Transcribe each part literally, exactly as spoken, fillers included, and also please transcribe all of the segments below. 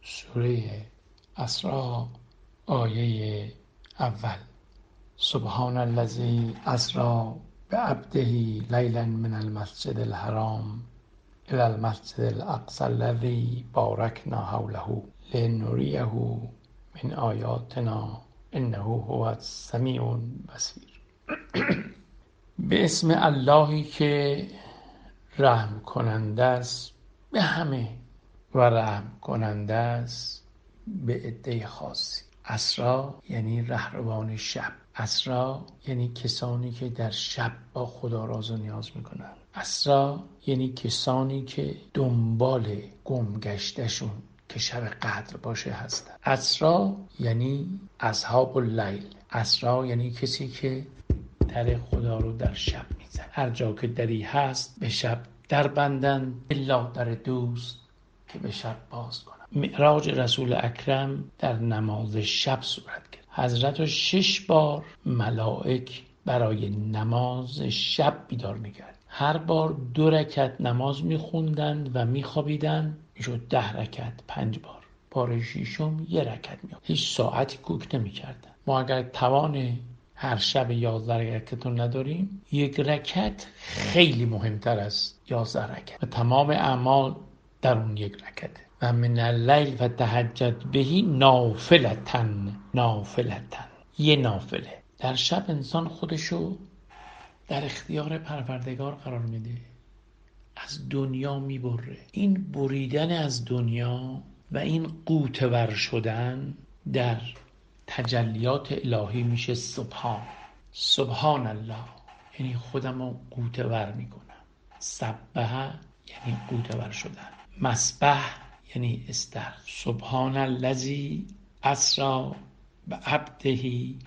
سوره اسراء آیه اول. سبحان الذی اسری بعبده لیلا من المسجد الحرام الی المسجد الاقصی الذی بارکنا حوله لنریه من آیاتنا انه هو السمیع البصیر. به اسم اللهی که رحم کننده است به همه و رحم کننده است به عده خاصی. اسرا یعنی رهروان شب. اسرا یعنی کسانی که در شب با خدا راز و نیاز میکنن. اسرا یعنی کسانی که دنبال گمگشتشون که شب قدر باشه هستن. اسرا یعنی اصحاب اللیل. اسرا یعنی کسی که در خدا رو در شب میزن. هر جا که دری هست به شب در بندن، الا در دوست که به شب باز کنن. معراج رسول اکرم در نماز شب صورت گرفت. حضرت رو شش بار ملائک برای نماز شب بیدار میکرد. هر بار دو رکعت نماز میخوندند و میخوابیدند. میشد ده رکعت، پنج بار. بار ششم یه رکعت میخوند. هیچ ساعتی کوک نمیکردن. ما اگر توان هر شب یازده رکعت رو نداریم، یک رکعت خیلی مهمتر از یازده رکعت و تمام اعمال در اون یک رکعته. و من اللیل و تهجد بهی نافلتن. نافلتن یه نافله. در شب انسان خودشو در اختیار پروردگار قرار میده، از دنیا میبره. این بریدن از دنیا و این غوطه‌ور شدن در تجلیات الهی میشه سبحان. سبحان الله یعنی خودم رو غوطه‌ور میکنم. سبح یعنی غوطه‌ور شدن. مسبح یعنی استر. سبحان الذی اسری بعبده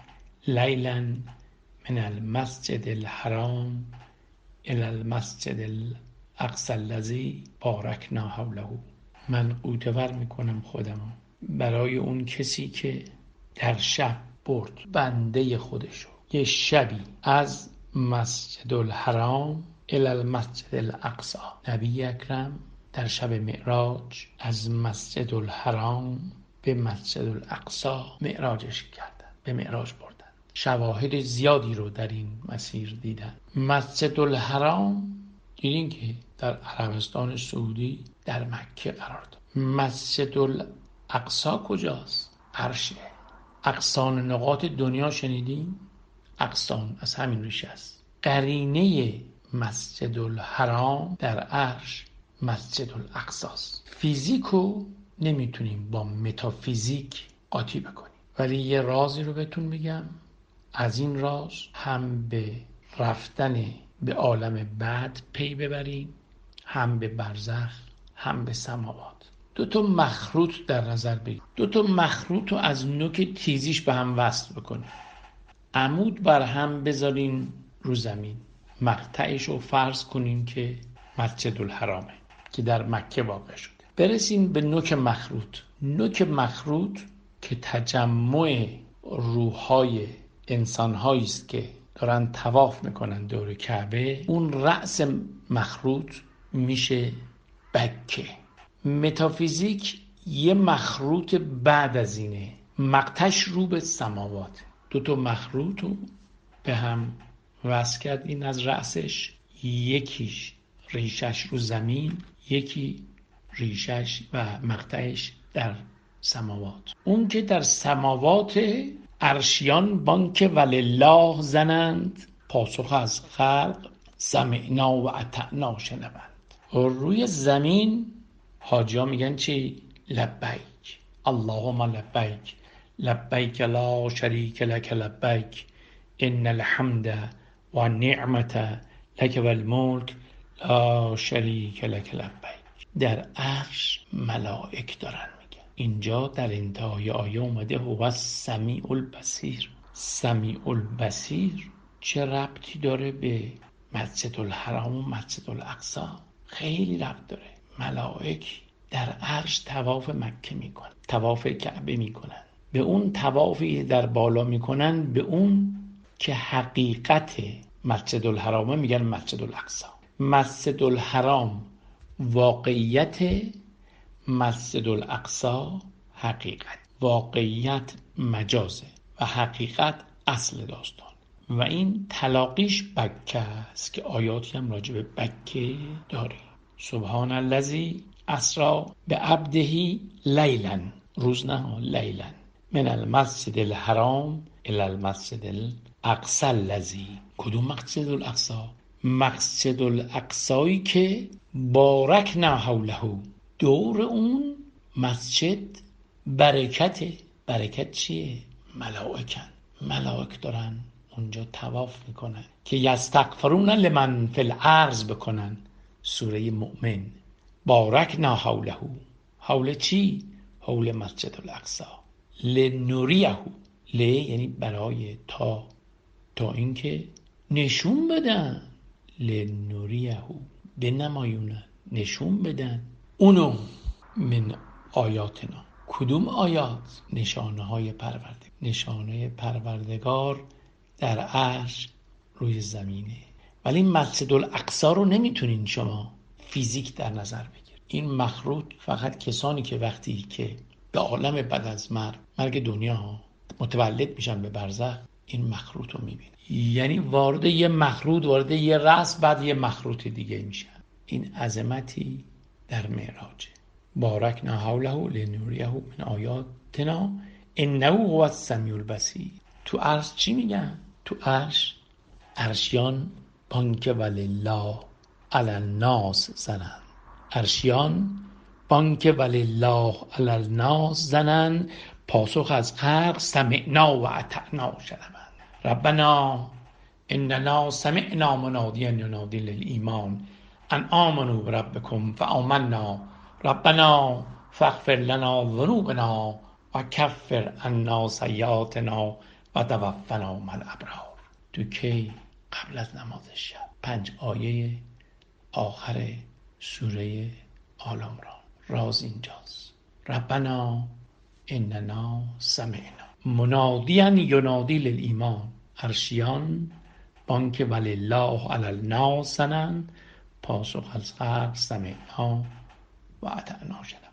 لیلا من المسجد الحرام الی المسجد الاقصی الذی بارکنا حوله. من غوطه‌ور میکنم خودم برای اون کسی که در شب برد بنده خودشو یه شبی از مسجد الحرام الی المسجد الاقصی. نبی اکرم در شب معراج از مسجد الحرام به مسجد الاقصی معراجش کردن، به معراج بردن. شواهد زیادی رو در این مسیر دیدن. مسجد الحرام دیدین که در عربستان سعودی در مکه قرار داره. مسجد الاقصی کجاست؟ عرشه. اقصان نقاط دنیا شنیدین؟ اقصان از همین ریشه است. قرینه مسجد الحرام در عرش مسجد الاقصی است. فیزیکو نمیتونیم با متافیزیک قاطی بکنیم، ولی یه رازی رو بهتون میگم. از این راز هم به رفتن به عالم بعد پی ببریم، هم به برزخ، هم به سماوات. دو تا مخروط در نظر بگیرید. دو تا مخروط رو از نوک تیزیش به هم وصل بکنید. عمود بر هم بذارین رو زمین. مقطعش رو فرض کنین که مسجد الحرامه که در مکه واقع شده. برسیم به نوک مخروط. نوک مخروط که تجمع روح‌های انسان‌هایی است که دارن طواف میکنن دور کعبه، اون رأس مخروط میشه بکه. متافیزیک یه مخروط بعد از اینه، مقطعش رو به سماوات. دو تا مخروط رو به هم وصل کرد. این از رأسش، یکیش ریشش رو زمین، یکی ریشش و مقطعش در سماوات. اون که در سماوات عرشیان بانک ولله زنند، پاسخ از خلق سمعنا و اطعنا شنوند. و روی زمین حاجی ها میگن چی؟ لبیک اللهم لبیک لبیک لا شریک لک لبیک ان الحمد و نعمت لک و الملک لا شریک لک لبیک. در عرش ملائک دارن میگن. اینجا در انتهای آیه اومده هو السمیع البصیر. سمیع البصیر چه ربطی داره به مسجد الحرام و مسجد الاقصی؟ خیلی ربط داره. ملائک در عرش طواف مکه میکنن، طواف کعبه میکنن. به اون طوافی در بالا میکنن، به اون که حقیقت مسجد الحرامه میگن مسجد الاقصی. مسجد الحرام واقعیت مسجد الاقصی حقیقت، واقعیت مجازه و حقیقت اصل داستان و این تلاقیش بکه است که آیاتی هم راجع به بکه داریم. سبحان الذی اسری بعبده لیلا، روز نه لیلا، من المسجد الحرام الی المسجد الاقصی الذی. کدوم مسجد الاقصی؟ مسجد الاقصی که بارکنا حوله، دور اون مسجد برکته. برکت چیه؟ ملائکن، ملائک دارن اونجا طواف میکنن که یستغفرون لمن فی الارض بکنن. سوره مؤمن. بارکنا حوله، حول چی؟ حول مسجد الاقصی. لنوریه، ل یعنی برای، تا تا اینکه نشون بدن، لنوریه بنمایونن، نشون بدن اونو من آیاتنا. کدوم آیات؟ نشانه های پروردگار. نشانه پروردگار در عرش روی زمینه. ولی مسجد الاقصی رو نمیتونین شما فیزیک در نظر بگیر. این مخروط فقط کسانی که وقتی که به عالم بعد از مرگ، مرگ دنیا متولد میشن به برزخ، این مخروط رو میبینن. یعنی وارد یه مخروط، وارد یه رأس، بعد یه مخروط دیگه میشن. این عظمتی در معراجه. بارکنا حوله لنوریه من آیاتنا انه هو السمیع البصیر. تو عرش چی میگن؟ تو عرش عرشیان بانک ولله علی الناس زنن. عرشیان بانک ولله علی الناس زنن، پاسخ از خلق سمعنا و اطعنا شنوند. ربنا اننا سمعنا منادیا ینادی للایمان ان آمنوا بربکم فآمنا ربنا فاغفر لنا ذنوبنا و کفر عنا سیئاتنا و توفنا مع الابرار. تو کی؟ قبل از نماز شب. پنج آیه آخر سوره آل عمران. راز اینجاست. ربنا اننا سمعنا منادیا ینادی للایمان. عرشیان بانک ولله علی الناس زنن، پاسخ از خلق سمعنا و اطعنا شنوند.